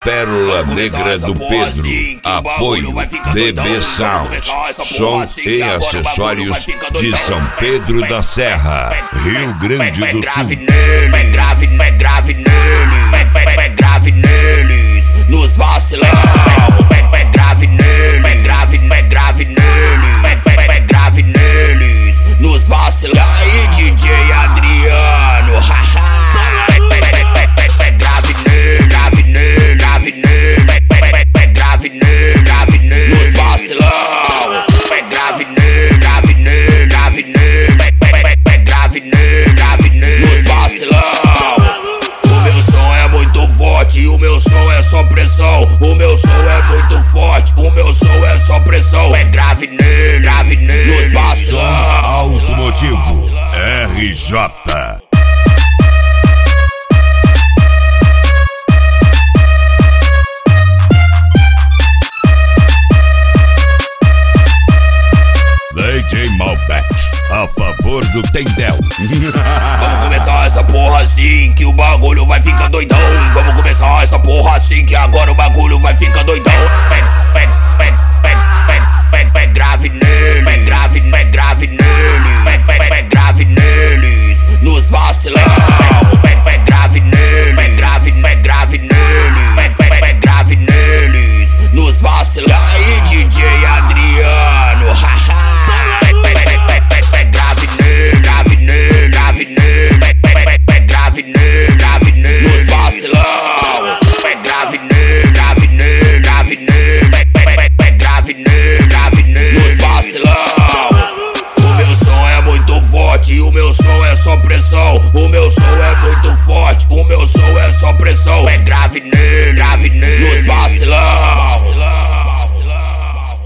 Pérola Negra do Pedro. Apoio DB Sound. Som e acessórios de São Pedro da Serra, Rio Grande do Sul. É grave neles, nos vacilão. É grave neles, é grave neles, nos vacilão. E aí, DJ Adriano, é grave neles, nos vacilão. É grave neles, nos vacilão. O meu som é muito forte, o meu som é só pressão. O meu som é muito forte, o meu som é só pressão. É grave neles, nos vacilão. Automotivo RJ. DJ Malbec, a favor do Tendel. Vamos começar essa porra assim, que o bagulho vai ficar doidão. Vamos começar essa porra assim, que agora o bagulho vai ficar doidão. É grave neles, é grave neles, nos vacilão.